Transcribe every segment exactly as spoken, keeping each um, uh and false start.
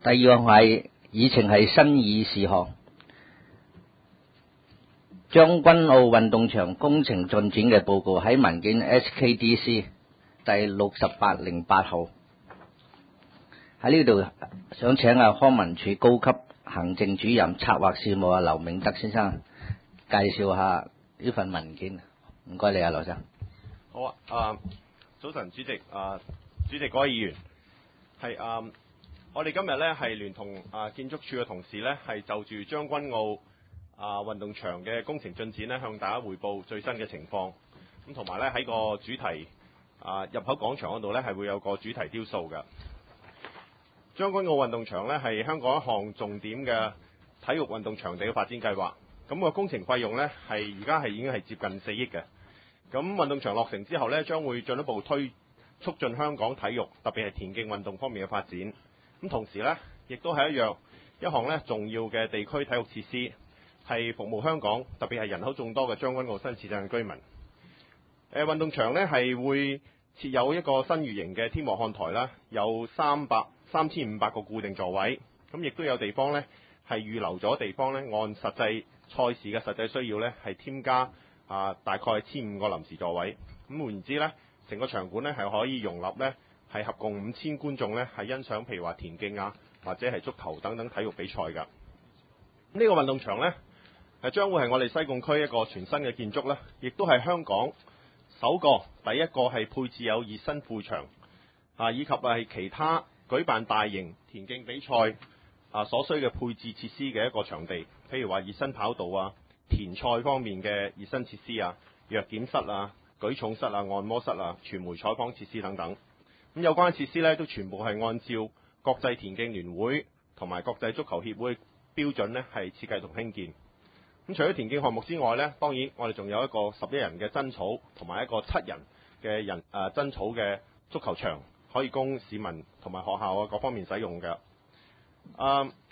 第二樣係議程係新議事項，將軍澳運動場工程進展嘅報告喺文件 S K D C 第六十八零八號。喺呢度想請阿康文署高級行政主任策劃事務阿劉明德先生介紹下呢份文件。唔該你啊，劉生。 好啊，啊早晨主席，啊主席各位議員，係啊我哋今日咧係聯同啊建築署嘅同事咧係就住將軍澳啊運動場嘅工程進展咧向大家匯報最新嘅情況。咁同埋咧喺個主題啊入口廣場嗰度咧係會有個主題雕塑嘅。將軍澳運動場咧係香港一項重點嘅體育運動場地嘅發展計劃。咁個工程費用咧係而家係已經係接近四億嘅。咁運動場落成之後咧，將會進一步推促進香港體育，特別係田徑運動方面嘅發展。咁同時咧，亦都係一樣一項咧重要嘅地區體育設施，係服務香港，特別係人口眾多嘅將軍澳新市鎮嘅居民。誒運動場咧係會設有一個新月形嘅天幕看台啦，有三百三千五百個固定座位。咁亦都有地方咧係預留咗地方咧，按實際賽事嘅實際需要咧係添加啊大概千五個臨時座位。咁換言之咧，成個場館咧係可以容納咧係合共五千觀眾咧係欣賞譬如話田徑啊或者係足球等等體育比賽㗎。呢、這個運動場咧係將會係我哋西貢區一個全新嘅建築啦，亦都係香港首個第一個係配置有熱身副場啊，以及係其他舉辦大型田徑比賽啊所需嘅配置設施嘅一個場地，譬如話熱身跑道啊、田賽方面嘅熱身設施啊、藥檢室啊、舉重室啊、按摩室啊、傳媒採訪設施等等。咁有關設施咧都全部係按照國際田徑聯會同埋國際足球協會標準咧係設計同興建。咁除咗田徑項目之外咧，當然我哋仲有一個十一人嘅真草同埋一個七人嘅人誒、呃、真草嘅足球場，可以供市民同埋學校啊各方面使用嘅。啊，呢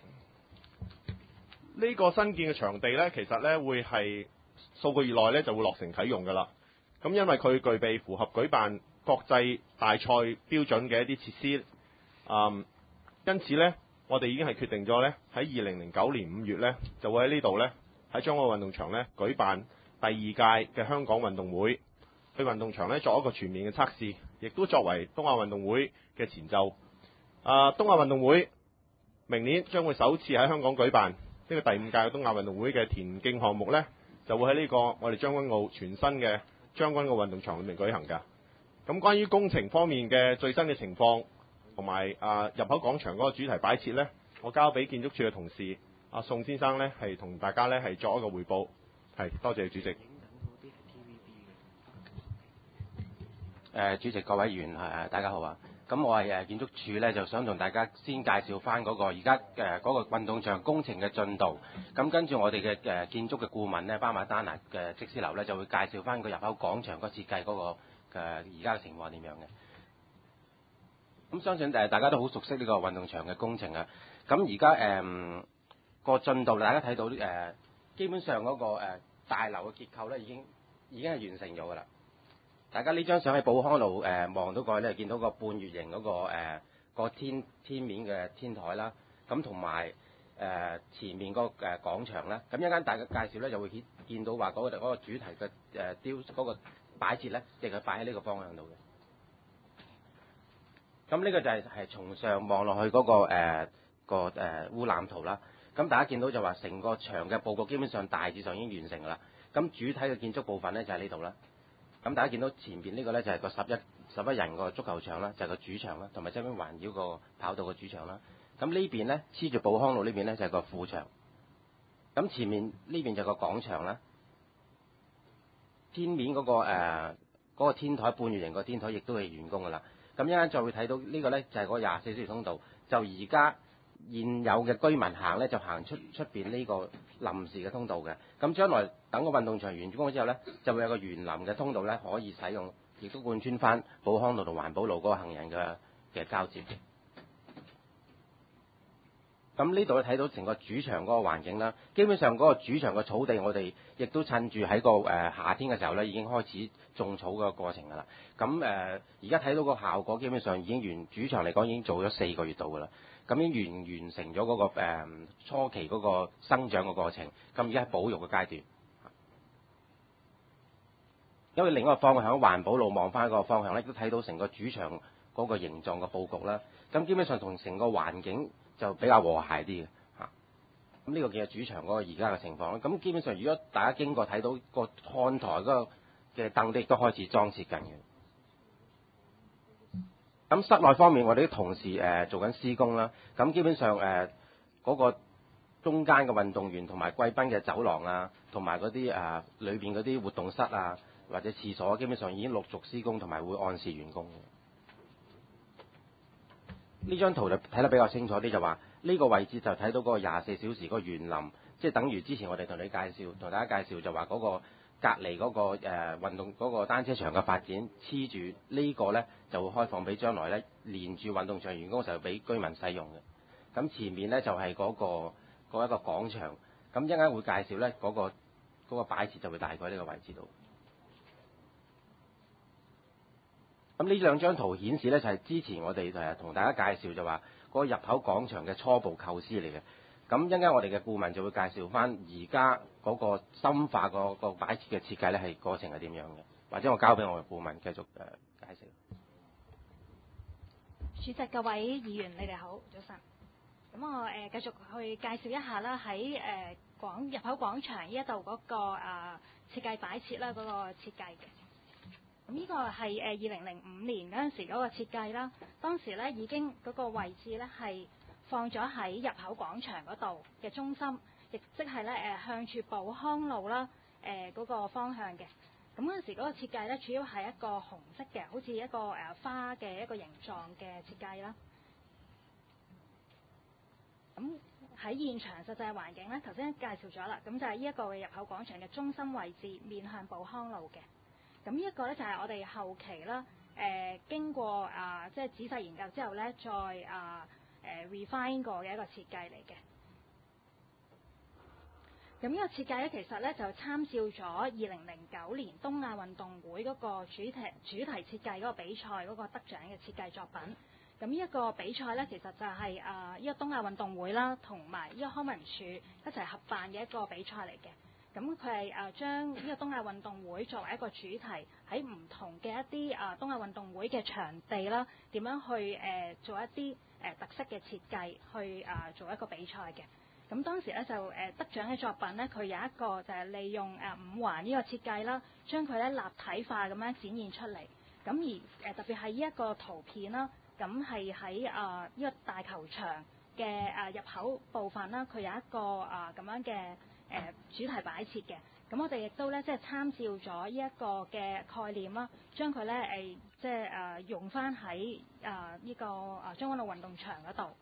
個新建嘅場地咧，其實咧會係數個月內咧就會落成啟用㗎啦。咁因為佢具備符合舉辦國際大賽標準嘅一啲設施，嗯，因此咧，我哋已經係決定咗咧喺二零零九年五月咧就會喺呢度咧喺將軍澳運動場咧舉辦第二屆嘅香港運動會，去運動場咧作一個全面嘅測試，亦都作為東亞運動會嘅前奏。啊，東亞運動會明年將會首次喺香港舉辦，呢個第五屆嘅東亞運動會嘅田徑項目咧就會喺呢個我哋將軍澳全新嘅將軍澳運動場裏面舉行㗎。咁關於工程方面嘅最新嘅情況同埋啊入口廣場嗰個主題擺設咧，我交俾建築署嘅同事阿宋先生咧係同大家咧係作一個彙報。係，多謝主席。 誒主席各位議員誒大家好啊！咁我係誒建築署咧，就想同大家先介紹翻嗰個而家誒嗰個運動場工程嘅進度。咁跟住我哋嘅誒建築嘅顧問咧，巴馬丹拿嘅則師樓咧，就會介紹翻個入口廣場個設計嗰個誒而家嘅情況點樣嘅。咁相信誒大家都好熟悉呢個運動場嘅工程啊。咁而家誒個進度，大家睇到誒、呃、基本上嗰、那個、呃、大樓嘅結構咧，已經已經係完成咗㗎啦。大家呢張相喺寶康路誒望到過去咧，見到個半月形嗰、那個誒、呃、個天天面嘅天台啦，咁同埋誒前面個誒廣場啦。咁一陣間大家介紹咧，就會見見到話嗰、那個嗰、那個主題嘅誒雕嗰個擺設咧，亦係擺喺呢個方向度嘅。咁呢個就係係從上望落去嗰、那個誒、呃、個誒烏覽圖啦。咁大家見到就話成個場嘅佈局基本上大致上已經完成㗎啦。咁主體嘅建築部分咧就喺呢度啦。咁大家見到前邊呢個咧就係個十一十一人個足球場啦，就係、是、個主場啦，同埋側邊環繞個跑道個主場啦。咁呢邊咧黐住寶康路呢邊咧就係、是、個副場。咁前面呢邊就係個廣場啦。天面嗰、那個誒嗰、呃那個天台半月形個天台亦都係完工㗎啦。咁一陣間再會睇到呢個咧就係、是、個廿四小時通道，就而家現有嘅居民行咧就行出出邊呢個臨時嘅通道嘅。咁將來等個運動場完工之後咧，就會有個園林嘅通道咧可以使用，亦都貫穿翻寶康路同環保路嗰個行人嘅嘅交接嘅。 咁呢度睇到成個主場嗰個環境啦，基本上嗰個主場嘅草地，我哋亦都趁住喺個誒、呃、夏天嘅時候咧，已經開始種草嘅過程㗎啦。咁誒而家睇到個效果，基本上已經完主場嚟講已經做咗四個月度㗎啦。咁已經完完成咗嗰、那個、呃、初期嗰個生長嘅過程，咁而家係保育嘅階段。因為另一個方向喺環保路望翻嗰個方向咧，都睇到成個主場嗰個形狀嘅佈局啦。咁基本上同成個環境就比較和諧啲嘅嚇。咁呢個叫主場嗰個而家嘅情況啦。咁基本上如果大家經過睇到個看台嗰個嘅凳亦都開始裝設緊嘅。咁室內方面，我哋啲同事誒、呃、做緊施工啦。咁基本上誒嗰、呃那個中間嘅運動員同埋貴賓嘅走廊啊，同埋嗰啲誒裏邊嗰啲活動室啊，或者廁所，基本上已經陸續施工同埋會按時完工嘅。呢張圖就睇得比較清楚啲，就話呢個位置就睇到嗰個廿四小時嗰個園林，即係等於之前我哋同你介紹，同大家介紹就話嗰個隔離嗰個誒運動嗰個單車場嘅發展，黐住呢個呢就會開放俾將來呢連住運動場完工嘅時候俾居民使用嘅。咁前面呢就係嗰個嗰一個廣場，咁一陣間會介紹呢嗰個嗰個擺設就會大概呢個位置度。咁呢兩張圖顯示呢，就係之前我哋誒同大家介紹就話嗰個入口廣場嘅初步構思嚟嘅。咁一陣間我哋嘅顧問就會介紹翻而家嗰個深化個個擺設嘅設計呢係過程係點樣嘅，或者我交俾我嘅顧問繼續誒介紹。 主席、各位議員，你哋好，早晨。咁我誒、呃、繼續去介紹一下啦，喺誒、呃、廣入口廣場呢一度嗰個啊、呃、設計擺設啦，嗰、那個設計嘅。咁呢個係誒二零零五年嗰陣時嗰個設計啦，當時咧已經嗰個位置咧係放咗喺入口廣場嗰度嘅中心，亦即係咧誒向住寶康路啦誒嗰個方向嘅。咁嗰陣時嗰個設計咧主要係一個紅色嘅，好似一個誒花嘅一個形狀嘅設計啦。咁喺現場實際環境咧，頭先介紹咗啦，咁就係呢一個嘅入口廣場嘅中心位置，面向寶康路嘅。咁呢一個咧就係我哋後期啦，誒、呃、經過啊、呃、即係仔細研究之後咧，再啊誒、呃、refine 過嘅一個設計嚟嘅。咁呢個設計咧，其實咧就參照咗二零零九年東亞運動會嗰個主題主題設計嗰個比賽嗰個得獎嘅設計作品。咁呢一個比賽咧，其實就係啊呢個東亞運動會啦，同埋呢個康文署一齊合辦嘅一個比賽嚟嘅。咁佢係誒將呢個東亞運動會作為一個主題，喺唔同嘅一啲啊東亞運動會嘅場地啦，點樣去誒、呃、做一啲誒、呃、特色嘅設計，去啊、呃、做一個比賽嘅。咁當時咧就誒、呃、得獎嘅作品咧，佢有一個就係利用誒、呃、五環呢個設計啦，將佢咧立體化咁樣展現出嚟。咁而誒、呃、特別係呢一個圖片啦，咁係喺啊呢個大球場嘅誒、呃、入口部分啦，佢有一個啊咁、呃、樣嘅。誒、呃、主題擺設嘅，咁我哋亦都咧即係參照咗呢一個嘅概念啦，將佢咧誒即係誒、呃、用翻喺啊呢個啊將軍澳運動場嗰度。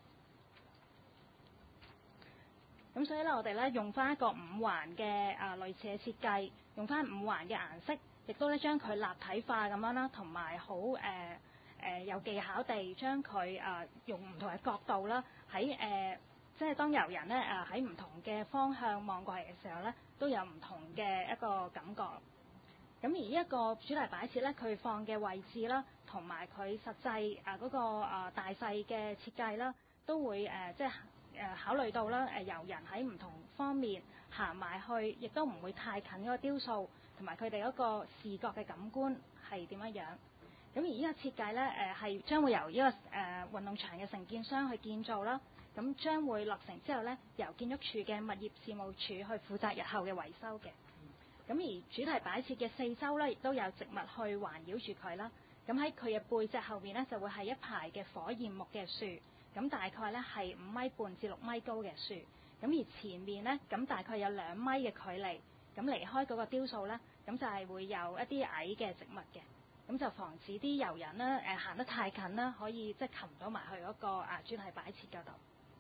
咁所以咧，我哋咧用翻一個五環嘅啊類似嘅設計，用翻五環嘅顏色，亦都咧將佢立體化咁樣啦，同埋好誒誒有技巧地將佢啊用唔同嘅角度啦，喺誒。呃即係當遊人咧誒喺唔同嘅方向望過嚟嘅時候咧，都有唔同嘅一個感覺。咁而呢一個主題擺設咧，佢放嘅位置啦，同埋佢實際誒嗰個誒大細嘅設計啦，都會誒即係誒考慮到啦誒遊人喺唔同方面行埋去，亦都唔會太近嗰個雕塑，同埋佢哋嗰個視覺嘅感官係點樣樣。咁而呢個設計咧誒係將會由呢個誒運動場嘅承建商去建造啦。咁將會落成之後咧，由建築署嘅物業事務處去負責日後嘅維修嘅。咁而主題擺設嘅四周咧，亦都有植物去環繞住佢啦。咁喺佢嘅背脊後面咧，就會係一排嘅火焰木嘅樹。咁大概咧係五米半至六米高嘅樹。咁而前面咧，咁大概有兩米嘅距離。咁離開嗰個雕塑咧，咁就係會有一啲矮嘅植物嘅。咁就防止啲遊人咧誒行得太近啦，可以即係擒到埋去嗰個啊主題擺設嗰度。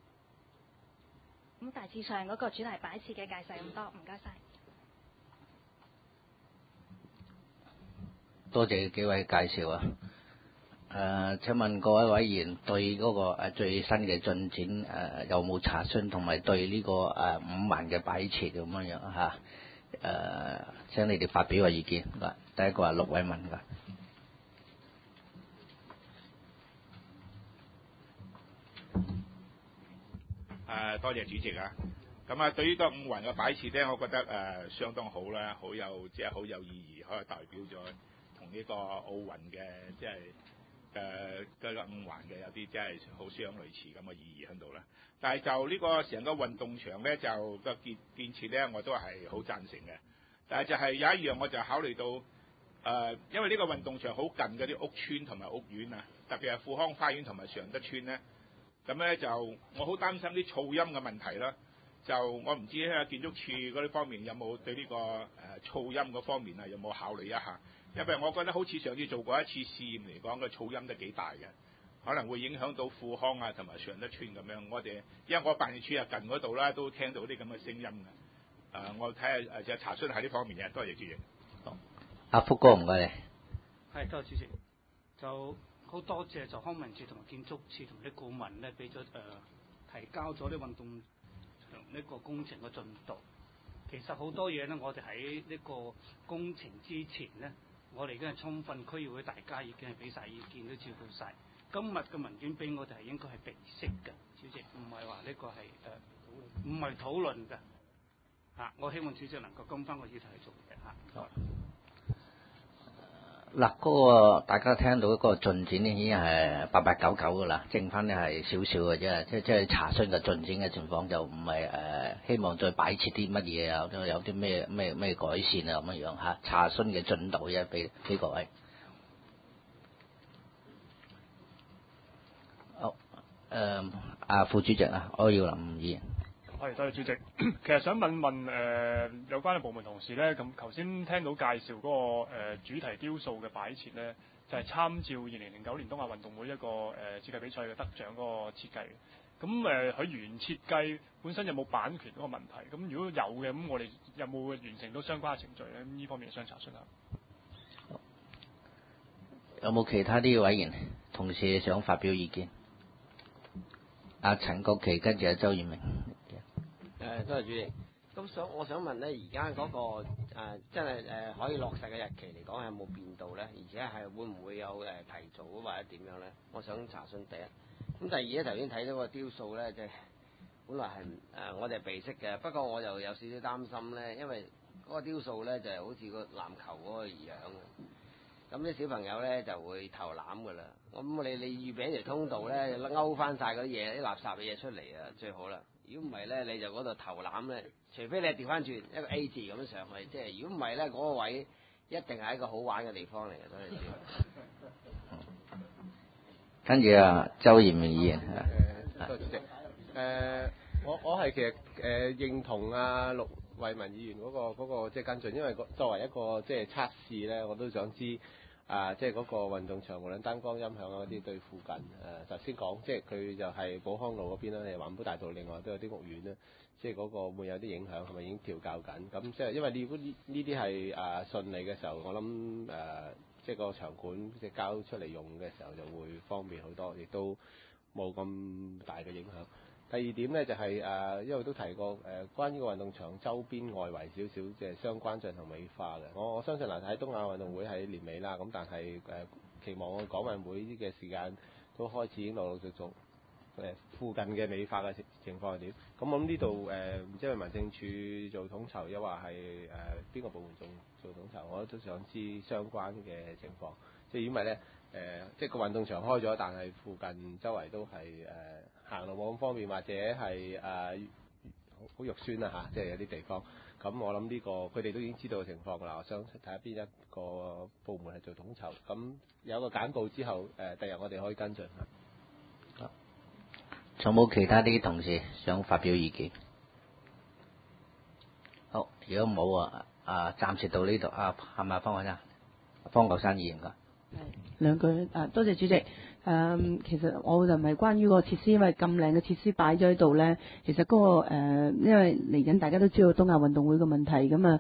咁大致上嗰個主題擺設嘅介紹咁多，唔該晒。 多謝幾位介紹啊！ 誒，請問各位委員對嗰個誒最新嘅進展誒有冇查詢，同埋對呢個誒五環嘅擺設咁樣樣嚇誒？請你哋發表個意見。第一個係陸偉文㗎。 誒，多謝主席啊！咁啊，對於個五環嘅擺設咧，我覺得誒、呃、相當好啦，好有即係好有意義，可以代表咗同呢個奧運嘅即係誒嗰個五環嘅有啲即係好相類似咁嘅意義喺度啦。但係就呢個成個運動場咧，就個建建設咧，我都係好贊成嘅。但係就係有一樣，我就考慮到誒、呃，因為呢個運動場好近嗰啲屋邨同埋屋苑啊，特別係富康花園同埋常德邨咧。咁咧就我好擔心啲噪音嘅問題啦，就我唔知喺建築署嗰啲方面有冇對呢、這個誒、呃、噪音嗰方面啊有冇考慮一下？因為我覺得好似上次做過一次試驗嚟講，個噪音都幾大嘅，可能會影響到富康啊同埋常德邨咁樣。我哋因為我辦事處啊近嗰度啦，都聽到啲咁嘅聲音嘅。誒、呃，我睇下誒就查詢下呢方面嘅，多謝主席。 好，阿福哥唔該你。 係，多謝主席。就好多謝就康文署同埋建築署同啲顧問咧，俾咗誒提交咗啲運動場呢個工程嘅進度。其實好多嘢咧，我哋喺呢個工程之前咧，我哋已經係充分區議會大家已經係俾晒意見，都照顧晒。今日嘅文件俾我哋係應該係備悉嘅，主席唔係話呢個係誒唔係討論嘅嚇。我希望主席能夠跟翻個議題去做嘅嚇。 嗱，嗰個大家聽到嗰個進展已經係八八九九噶啦，剩翻咧係少少嘅啫，即即係查詢嘅進展嘅情況就唔係誒希望再擺設啲乜嘢啊，都有啲咩咩咩改善啊咁樣樣嚇，查詢嘅進度啫，俾俾各位。好，誒啊副主席啊，柯耀林議員。 係，多謝主席。其實想問問誒、呃、有關嘅部門同事咧，咁頭先聽到介紹嗰、那個、呃、主題雕塑嘅擺設咧，就係、是、參照二零零九年東亞運動會一個誒、呃、設計比賽嘅得獎嗰個設計。咁誒佢原設計本身有冇版權嗰個問題？咁如果有嘅，咁我哋有冇完成到相關嘅程序咧？咁呢方面想查詢下。 有冇其他啲委員同事想發表意見？阿、啊、陳國旗跟住阿周燕明。 誒，多謝主席。咁想我想問咧，而家嗰個誒、呃、真係誒、呃、可以落實嘅日期嚟講，有冇變到咧？而且係會唔會有誒、呃、提早或者點樣咧？我想查詢第一。咁第二咧，頭先睇到個雕塑咧，即係本來係誒、呃、我哋係備悉嘅，不過我就有少少擔心咧，因為嗰個雕塑咧就係、是、好似個籃球嗰個樣嘅。咁啲小朋友咧就會投籃㗎啦。咁你你預備一條通道咧，勾翻晒嗰啲嘢、啲垃圾嘅嘢出嚟啊，最好啦。如果唔係咧，你就嗰度投籃咧，除非你調翻轉一個 A 字咁上去，即係如果唔係咧，嗰、那個位一定係一個好玩嘅地方嚟嘅，多謝主席。 跟住啊，周延明議員誒，多謝主席。誒，我我係其實誒、呃、認同啊陸偉文議員嗰、那個嗰、那個即係跟進，因為作為一個即係測試咧，我都想知。啊，即係嗰個運動場，無論燈光、音響啊嗰啲，對附近誒頭先講，即係佢就係寶康路嗰邊啦，你環保大道另外都有啲屋苑啦，即係嗰個會有啲影響，係咪已經調校緊？咁即係因為呢呢呢啲係誒順利嘅時候，我諗誒、呃、即係個場館即係交出嚟用嘅時候就會方便好多，亦都冇咁大嘅影響。第二點咧就係、是、誒、呃，因為都提過誒、呃，關於個運動場周邊外圍少少即係相關進行美化嘅。我我相信嗱，喺東亞運動會喺年尾啦，咁但係誒、呃、期望個港運會嘅時間都開始已經陸陸續續誒、呃、附近嘅美化嘅情情況係點？咁我諗呢度誒，唔知係民政處做統籌，又話係誒邊個部門做做統籌，我都想知相關嘅情況。即係因為咧誒，即係個運動場開咗，但係附近周圍都係誒。呃行路冇咁方便，或者係誒好肉酸啊嚇，即係有啲地方。咁我諗呢、這個佢哋都已經知道嘅情況啦。我想睇下邊一個部門係做統籌。咁有個簡報之後，誒第日我哋可以跟進嚇。 仲有冇其他啲同事想發表意見？好，如果冇啊，啊暫時到呢度啊，係咪方國珊？方國珊議員㗎。 係兩句啊，多謝主席。誒、嗯，其實我就唔係關於個設施，因為咁靚嘅設施擺咗喺度咧，其實嗰、那個、呃、因為嚟緊大家都知道東亞運動會嘅問題，咁啊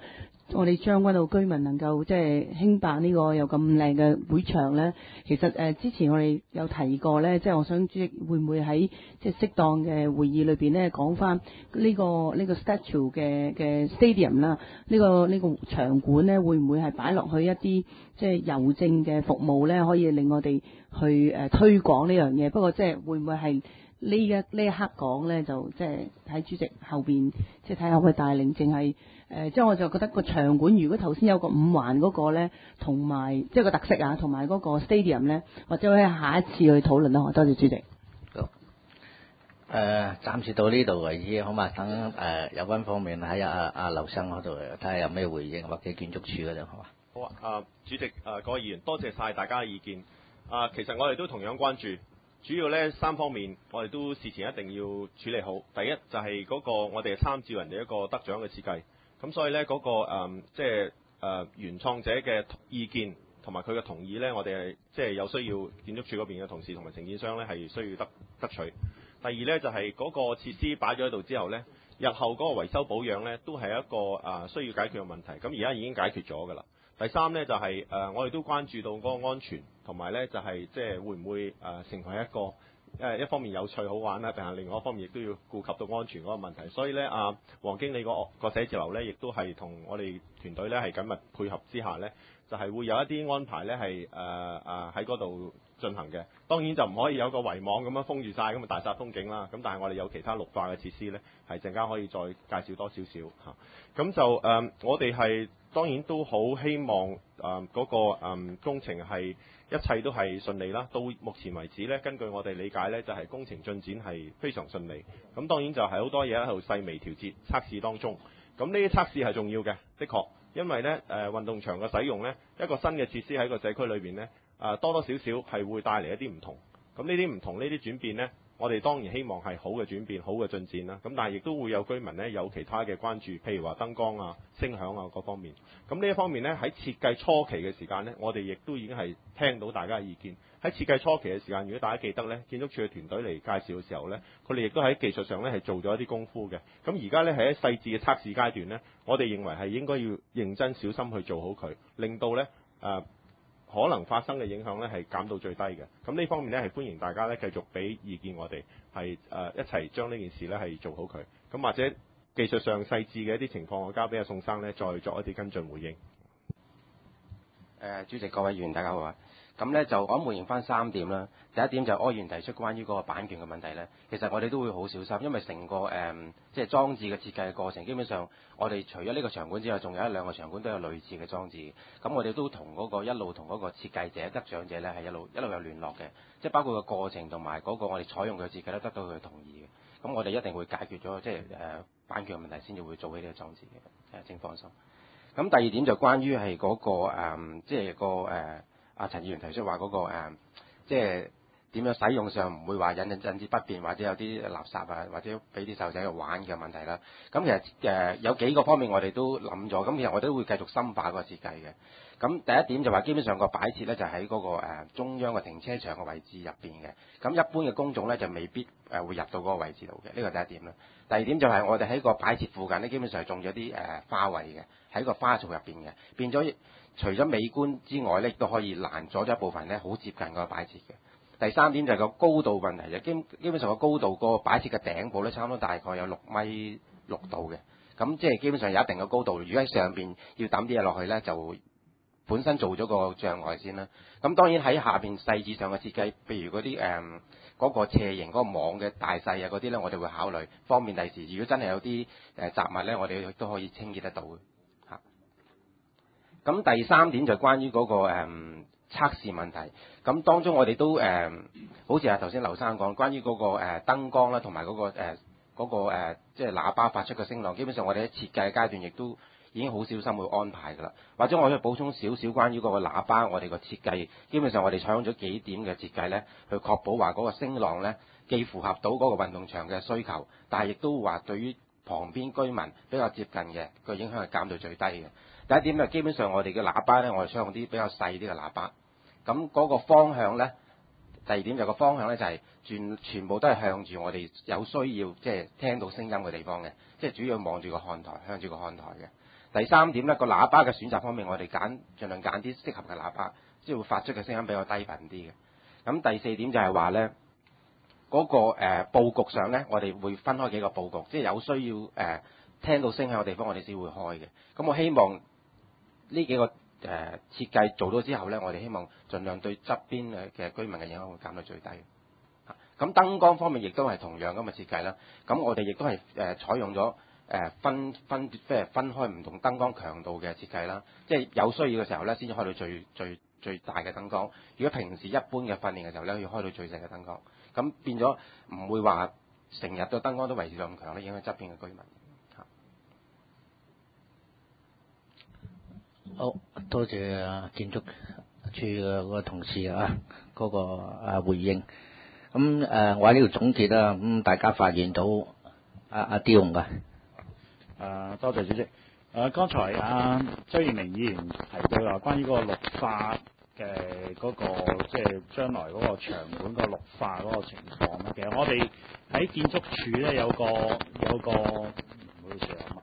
我哋將軍澳居民能夠即係興辦呢個有咁靚嘅會場咧，其實誒、呃、之前我哋有提過咧，即係我想主席會唔會喺即係適當嘅會議裏邊咧講翻呢個呢、這個 statue 嘅嘅 stadium 啦，呢個呢、這個場館咧會唔會係擺落去一啲即係郵政嘅服務咧，可以令我哋去誒、呃、推廣呢樣嘢？不過即係會唔會係？呢一呢一刻講咧，就即係喺主席後邊，即係睇下佢帶領，淨係誒，即係我就覺得個場館，如果頭先有個五環嗰個咧，同埋即係個特色啊，同埋嗰個 stadium 咧，或者可以下一次去討論啦。多謝主席。 好，誒、呃，暫時到呢度為止，好嘛？等誒、呃、有關方面喺阿阿劉生嗰度睇下有咩回應，或者建築署嗰度，好嘛？ 好啊，啊主席，誒、呃、各位議員，多謝晒大家嘅意見。啊、呃，其實我哋都同樣關注。主要咧三方面，我哋都事前一定要處理好。第一就係嗰個我哋參照人哋一個得獎嘅設計，咁所以咧嗰、那個誒即係誒原創者嘅意見同埋佢嘅同意咧，我哋係即係有需要建築署嗰邊嘅同事同埋承建商咧係需要得得取。第二咧就係、是、嗰個設施擺咗喺度之後咧，日後嗰個維修保養咧都係一個誒、呃、需要解決嘅問題。咁而家已經解決咗㗎啦。第三咧就係、是、誒、呃、我哋都關注到嗰個安全。同埋咧，就係即係會唔會誒、呃、成為一個誒、呃、一方面有趣好玩啦，定係另外一方面亦都要顧及到安全嗰個問題。所以咧，阿、啊、黃經理個個寫字樓咧，亦都係同我哋團隊咧係緊密配合之下咧，就係、是、會有一啲安排咧係誒誒喺嗰度進行嘅。當然就唔可以有個圍網咁樣封住晒，咁啊大煞風景啦。咁但係我哋有其他綠化嘅設施咧，係陣間可以再介紹多少少嚇。咁就誒、呃，我哋係當然都好希望誒嗰、呃那個、呃、工程係。一切都係順利啦，到目前為止呢，根據我哋理解呢，就係、是、工程進展係非常順利。咁當然就係好多嘢喺度細微調節測試當中。咁呢啲測試係重要嘅，的確，因為呢誒、呃、運動場嘅使用呢，一個新嘅設施喺個社區裏邊呢，誒、呃、多多少少係會帶嚟一啲唔同。咁呢啲唔同，呢啲轉變呢，我哋當然希望係好嘅轉變、好嘅進展啦。咁但係亦都會有居民呢，有其他嘅關注，譬如話燈光啊、聲響啊各方面。咁呢一方面呢，喺設計初期嘅時間呢，我哋亦都已經係聽到大家嘅意見。喺設計初期嘅時間，如果大家記得呢，建築署嘅團隊嚟介紹嘅時候呢，佢哋亦都喺技術上呢係做咗一啲功夫嘅。咁而家呢，係喺細緻嘅測試階段呢，我哋認為係應該要認真小心去做好佢，令到呢誒、呃、可能發生嘅影響呢係減到最低嘅。咁呢方面呢，係歡迎大家呢繼續俾意見我哋，係誒、呃、一齊將呢件事呢係做好佢。咁或者技術上細緻嘅一啲情況，我交俾阿宋生呢，再作一啲跟進回應。 誒、呃，主席各位議員大家好啊！咁咧就我諗回應翻三點啦。第一點就係柯議員提出關於嗰個版權嘅問題咧，其實我哋都會好小心，因為成個誒即係裝置嘅設計嘅過程，基本上我哋除咗呢個場館之外，仲有一兩個場館都有類似嘅裝置。咁我哋都同嗰個一路同嗰個設計者、得獎者咧係一路一路有聯絡嘅，即係包括個過程同埋嗰個我哋採用嘅設計都得到佢嘅同意嘅。咁我哋一定會解決咗即係誒、呃、版權嘅問題，先至會做起呢個裝置嘅，誒請放心。咁第二點就關於係嗰個誒，即係個誒阿陳議員提出話嗰個誒，即係點樣使用上唔會話引引引致不便，或者有啲垃圾啊，或者俾啲細路仔去玩嘅問題啦。咁其實誒有幾個方面我哋都諗咗，咁其實我哋都會繼續深化個設計嘅。咁第一點就話基本上個擺設咧就喺嗰個誒中央嘅停車場嘅位置入邊嘅。咁一般嘅公眾咧就未必誒會入到嗰個位置度嘅，呢個第一點啦。第二點就係我哋喺個擺設附近咧，基本上係種咗啲誒花卉嘅，喺個花槽入邊嘅，變咗除咗美觀之外咧，亦都可以攔阻咗一部分咧好接近個擺設嘅。第三點就係個高度問題，就基基本上個高度個擺設嘅頂部咧，差唔多大概有六米六度嘅，咁即係基本上有一定嘅高度。如果喺上邊要抌啲嘢落去咧，就本身做咗個障礙先啦。咁當然喺下邊細緻上嘅設計，譬如嗰啲誒嗰個斜形嗰個網嘅大細啊嗰啲咧，我哋會考慮方便第時。如果真係有啲誒雜物咧，我哋都可以清潔得到嘅嚇。咁第三點就關於嗰、嗰個誒、嗯、測試問題。咁當中我哋都誒、嗯，好似啊頭先劉生講，關於嗰、嗰個誒、呃、燈光啦，同埋嗰個誒嗰、呃嗰個、呃、即係喇叭發出嘅聲浪，基本上我哋喺設計階段亦都已經好小心去安排㗎啦。或者我可以補充少少關於嗰個喇叭，我哋個設計基本上我哋採用咗幾點嘅設計咧，去確保話嗰個聲浪咧既符合到嗰個運動場嘅需求，但係亦都話對於旁邊居民比較接近嘅個影響係減到最低嘅。第一點就基本上我哋嘅喇叭咧，我哋採用啲比較細啲嘅喇叭。咁嗰個方向咧，第二點就個方向咧就係全全部都係向住我哋有需要即係聽到聲音嘅地方嘅，即係主要望住個看台，向住個看台嘅。 第三點咧，個喇叭嘅選擇方面，我哋揀盡量揀啲適合嘅喇叭，即係會發出嘅聲音比較低頻啲嘅。咁第四點就係話咧，嗰、那個誒、呃、佈局上咧，我哋會分開幾個佈局，即係有需要誒、呃、聽到聲響嘅地方，我哋先會開嘅。咁我希望呢幾個誒、呃、設計做咗之後咧，我哋希望盡量對側邊嘅嘅居民嘅影響會減到最低。咁燈光方面亦都係同樣咁嘅設計啦。咁我哋亦都係誒採用咗。誒分分即係分開唔同燈光強度嘅設計啦，即係有需要嘅時候咧，先至開到最最最大嘅燈光。如果平時一般嘅訓練嘅時候咧，要開到最細嘅燈光，咁變咗唔會話成日個燈光都維持到咁強咧，影響側邊嘅居民。 好多謝建築處嘅嗰個同事啊，嗰、那個啊回應。咁誒，我喺呢度總結啦。咁大家發現到阿阿刁㗎。 誒多謝主席。誒剛才阿周耀明議員提到話關於嗰個綠化嘅嗰個即係將來嗰個場館個綠化嗰個情況咧，其實我哋喺建築署咧有個有個唔好意思啊，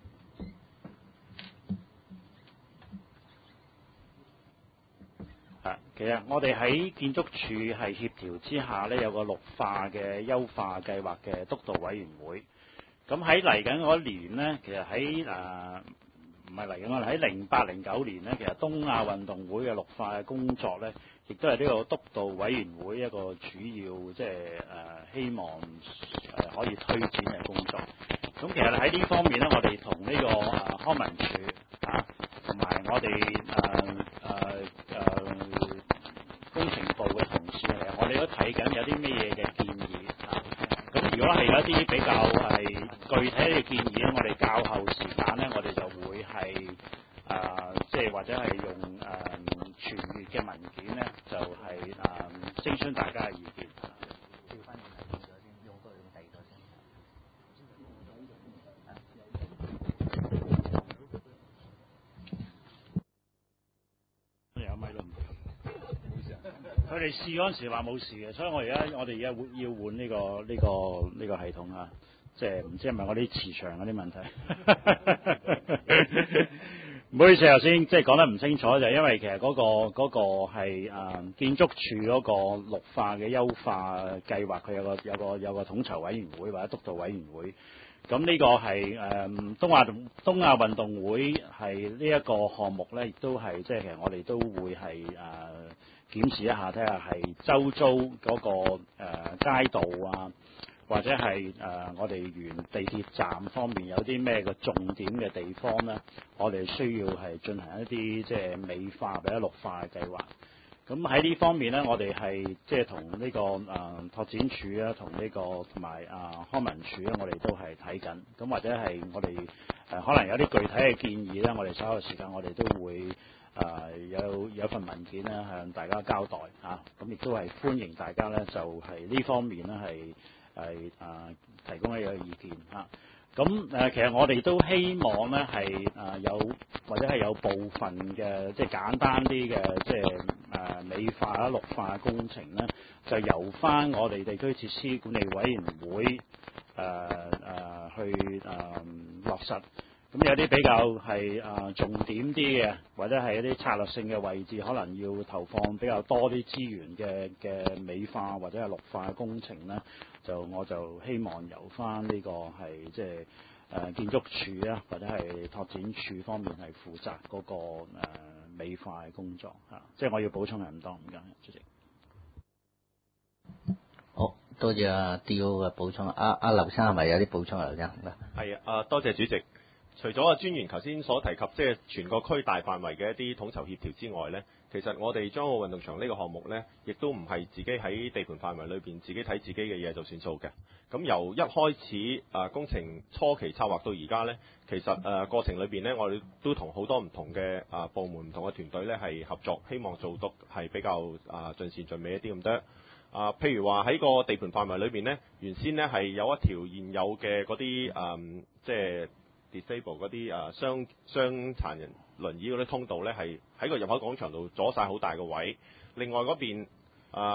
係其實我哋喺建築署係協調之下咧有個綠化嘅優化計劃嘅督導委員會。咁喺嚟緊嗰一年呢，其實喺誒唔係嚟緊，我哋喺零八零九年呢，其實東亞運動會嘅綠化嘅工作呢，亦都係呢個督導委員會一個主要即係誒希望誒、呃、可以推展嘅工作。咁其實喺呢方面呢，我哋同呢個誒、呃、康文署啊，同埋我哋誒誒誒工程部嘅同事嚟，我哋都睇緊有啲咩嘢嘅建議啊。咁如果係有一啲比較係具體嘅建議咧，我哋較後時間咧，我哋就會係誒，即係或者係用誒傳閱嘅文件咧，就係誒徵詢大家嘅意見。有咪都唔佢哋試嗰陣時話冇事嘅，所以我而家我哋而家會要換呢、這個呢、這個呢、這個系統啊，即係唔知係咪我啲磁場嗰啲問題？唔好意思，頭先即係講得唔清楚，就係、因為其實嗰、那個嗰、那個係、呃、建築署嗰個綠化嘅優化計劃，佢有個有個有個統籌委員會或者督導委員會。咁呢個係誒、呃、東亞東亞運動會係呢一個項目咧，亦都係即係其實我哋都會係誒。呃檢視一下，睇下係周遭嗰、那個誒、呃、街道啊，或者係誒、呃、我哋沿地鐵站方面有啲咩嘅重點嘅地方咧，我哋需要係進行一啲即係美化或者綠化嘅計劃。咁喺呢方面咧，我哋係即係同呢個誒、呃、拓展署啊，同呢、這個同埋啊康文署咧，我哋都係睇緊。咁或者係我哋誒、呃、可能有啲具體嘅建議咧，我哋稍後時間我哋都會。誒、呃、有有份文件咧向大家交代嚇，咁、啊、亦都係歡迎大家咧就係、是、呢方面咧係係誒提供一個意見嚇。咁、啊、誒、呃、其實我哋都希望咧係誒有或者係有部分嘅即係簡單啲嘅即係誒美化啦綠化工程咧，就由翻我哋地區設施管理委員會誒誒、呃、去誒、呃、落實。咁有啲比較係誒重點啲嘅，或者係一啲策略性嘅位置，可能要投放比較多啲資源嘅嘅美化或者係綠化工程咧，就我就希望由翻呢個係即係誒建築署啊，或者係拓展署方面係負責嗰個誒美化嘅工作嚇。即係我要補充係咁多，唔該，主席。 好多謝阿刁嘅補充。阿阿劉生係咪有啲補充啊？劉生係啊，多謝主席。除咗阿專員頭先所提及，即係全個區大範圍嘅一啲統籌協調之外呢，其實我哋將澳運動場呢個項目呢，亦都唔係自己喺地盤範圍裏邊自己睇自己嘅嘢就算數嘅。咁由一開始啊工程初期策劃到而家呢，其實誒過程裏邊呢，我哋都同好多唔同嘅啊部門、唔同嘅團隊呢係合作，希望做到係比較啊盡善盡美一啲咁多。啊，譬如話喺個地盤範圍裏邊呢，原先呢係有一條現有嘅嗰啲誒即係disable 嗰啲誒傷傷殘人輪椅嗰啲通道咧，係喺個入口廣場度阻晒好大個位。另外嗰邊誒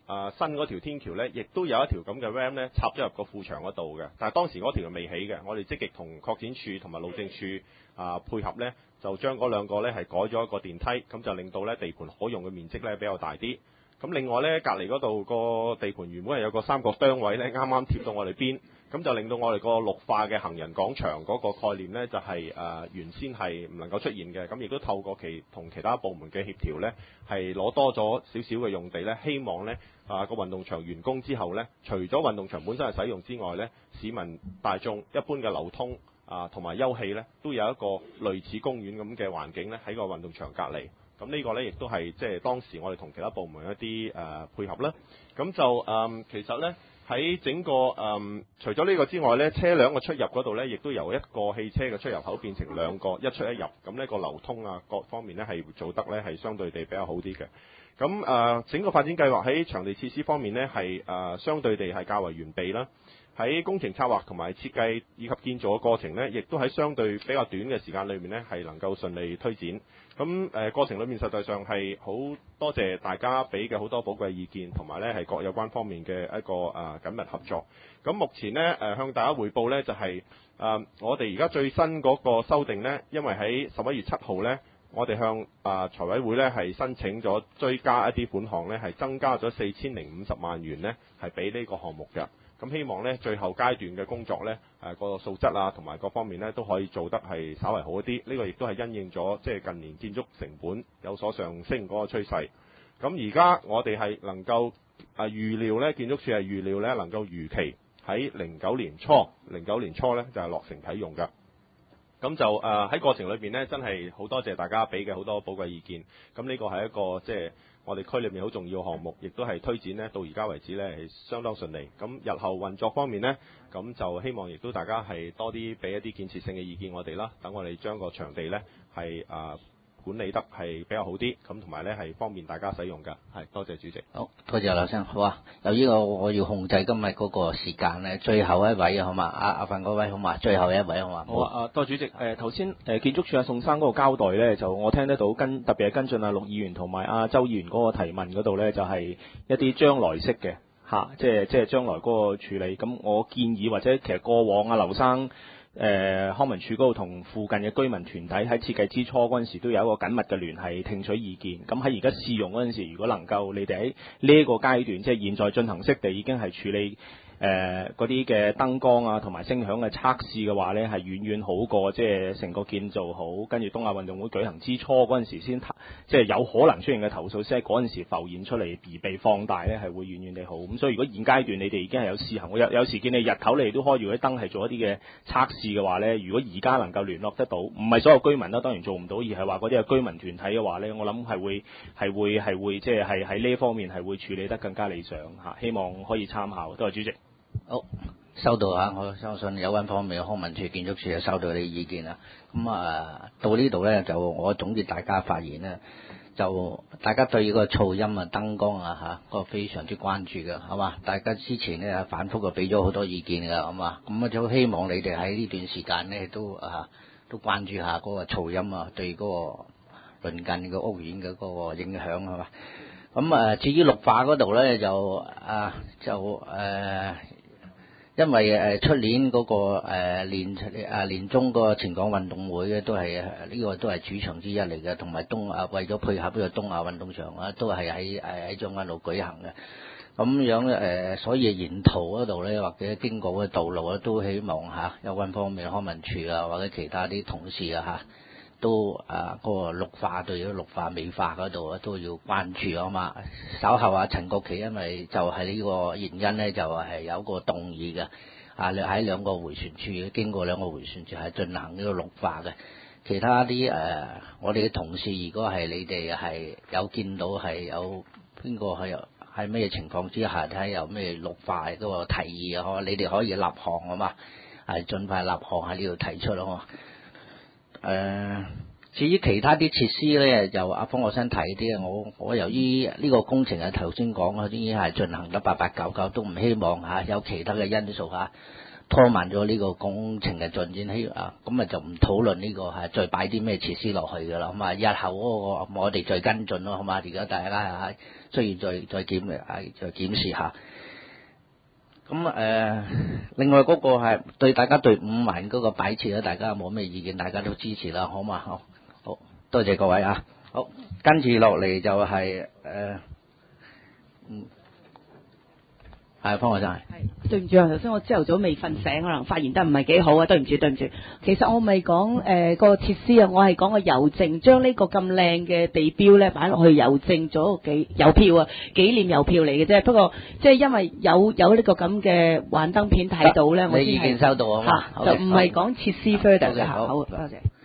啊新嗰條天橋呢，亦都有一條咁嘅 ram 呢插咗入個副牆嗰度嘅，但係當時嗰條未起嘅，我哋積極同擴展處同埋路政處啊配合呢，就將嗰兩個呢係改咗一個電梯，咁就令到呢地盤可用嘅面積呢比較大啲。咁另外呢，隔離嗰度個地盤原本係有個三角釘位呢，啱啱貼到我哋邊，咁就令到我哋個綠化嘅行人廣場嗰個概念呢，就係、是、誒、呃、原先係唔能夠出現嘅。咁亦都透過其同其他部門嘅協調呢，係攞多咗少少嘅用地呢，希望呢啊個運動場完工之後呢，除咗運動場本身係使用之外呢，市民大眾一般嘅流通啊同埋休憩呢，都有一個類似公園咁嘅環境呢，喺個運動場隔離。咁呢個呢，亦都係即係當時我哋同其他部門一啲誒、呃、配合啦。咁就誒、嗯、其實呢，喺整個誒、嗯、除咗呢個之外呢，車輛嘅出入嗰度呢，亦都由一個汽車嘅出入口變成兩個一出一入。咁呢個流通啊各方面呢，係做得呢係相對地比較好啲嘅。咁誒、呃、整個發展計劃喺場地設施方面呢，係誒、呃、相對地係較為完備啦。喺工程策劃同埋設計以及建造嘅過程呢，亦都喺相對比較短嘅時間裏面呢，係能夠順利推展。咁誒、呃、過程裏面實際上係好多謝大家俾嘅好多寶貴意見，同埋呢係各有關方面嘅一個誒、呃、緊密合作。咁目前呢，誒、呃、向大家匯報呢，就係、是、誒、呃、我哋而家最新嗰個修訂呢，因為喺十一月七號呢，我哋向啊、呃、財委會呢係申請咗追加一啲款項呢，係增加咗四千零五十萬元呢，係俾呢個項目嘅。咁希望呢最後階段嘅工作呢，誒個素質啊同埋各方面呢都可以做得係稍為好一啲。呢個亦都係因應咗即係近年建築成本有所上升嗰個趨勢。咁而家我哋係能夠誒預料呢，建築署係預料呢能夠如期喺零九年初，零九年初呢就係落成啟用㗎。咁就誒喺過程裏邊呢，真係好多謝大家俾嘅好多寶貴意見。咁呢個係一個即係我哋區裏面好重要嘅項目，亦都係推展呢到而家為止呢係相當順利。咁日後運作方面呢，咁就希望亦都大家係多啲俾一啲建設性嘅意見我哋啦，等我哋將個場地呢係啊管理得係比較好啲，咁同埋呢係方便大家使用㗎。係多謝主席。 好，多謝劉生。好啊，由於我我要控制今日嗰個時間咧，最後一位好嘛？阿阿范嗰位好嘛？最後一位好嘛？ 好啊，多謝主席。誒頭先誒建築署阿宋生嗰個交代咧，就我聽得到跟特別係跟進阿陸議員同埋阿周議員嗰個提問嗰度咧，就係、是、一啲將來式嘅嚇、啊，即係即係將來嗰個處理。咁我建議或者其實過往阿劉生。誒、呃、康文署嗰度同附近嘅居民團體喺設計之初嗰陣時都有一個緊密嘅聯繫，聽取意見。咁喺而家試用嗰陣時，如果能夠你哋喺呢一個階段，即係現在進行式地已經係處理誒嗰啲嘅燈光啊同埋聲響嘅測試嘅話呢，係遠遠好過即係成個建造好，跟住東亞運動會舉行之初嗰陣時先即係有可能出現嘅投訴，先喺嗰陣時浮現出嚟而被放大呢，係會遠遠地好。咁所以如果現階段你哋已經係有試行，有有時見你日頭你哋都開住啲燈係做一啲嘅測試嘅話呢，如果而家能夠聯絡得到，唔係所有居民啦，當然做唔到，而係話嗰啲嘅居民團體嘅話呢，我諗係會係會係會即係係喺呢方面係會處理得更加理想嚇，希望可以參考。多謝主席。 好，收到啊！我相信有關方面嘅康文署、建築署就收到你嘅意見啦。咁啊，到呢度呢，就我總結大家發言呢，就大家對嗰個噪音啊、燈光啊嚇，嗰個非常之關注嘅，係嘛？大家之前呢，反覆就俾咗好多意見㗎，係嘛？咁啊就希望你哋喺呢段時間呢，都啊都關注下嗰個噪音啊，對嗰個鄰近嘅屋苑嘅嗰個影響係嘛？咁啊，至於綠化嗰度呢，就啊就誒。呃因為誒出年嗰個誒年誒年中嗰個全港運動會咧，都係呢個都係主場之一嚟嘅，同埋東亞為咗配合呢個東亞運動場啊，都係喺誒喺將軍澳舉行嘅。咁樣誒，所以沿途嗰度咧，或者經過嘅道路咧，都希望嚇有關方面康文署啊，或者其他啲同事啊嚇，都啊嗰個綠化對咗綠化美化嗰度都要關注啊嘛。稍後啊，陳國旗因為就係呢個原因咧，就係有個動議嘅啊，喺兩個迴旋處經過兩個迴旋處係進行呢個綠化嘅。其他啲誒、呃，我哋嘅同事如果係你哋係有見到係有邊個係喺咩情況之下睇有咩綠化嗰個提議啊，你哋可以立項啊嘛，係盡快立項喺呢度提出咯。誒、呃，至於其他啲設施咧，就阿方學生提啲啊，我我由於呢個工程啊頭先講啊，已經係進行得八八九九，都唔希望嚇、啊、有其他嘅因素嚇、啊、 拖慢咗呢個工程嘅進展，希啊咁啊就唔討論呢個係再擺啲咩設施落去㗎啦，咁啊日後嗰個我哋再跟進咯，好嘛？而家大家係需要再再檢嘅，係再檢視下。咁誒、呃，另外嗰個係對大家對五環嗰個擺設咧，大家有冇咩意見？大家都支持啦，好嘛？好，好多謝各位啊！好，跟住落嚟就係、是、誒、呃，嗯。係方學生， 係對唔住啊！頭先我朝頭早未瞓醒，可能發言得唔係幾好啊！對唔住，對唔住。其實我未講誒個設施啊，我係講個郵政，將呢個咁靚嘅地標咧擺落去郵政做個紀郵票啊，紀念郵票嚟嘅啫。不過即係因為有有呢個咁嘅幻燈片睇到咧，我先係你意見收到啊嘛， 就唔係講設施 further 嘅。好，多謝。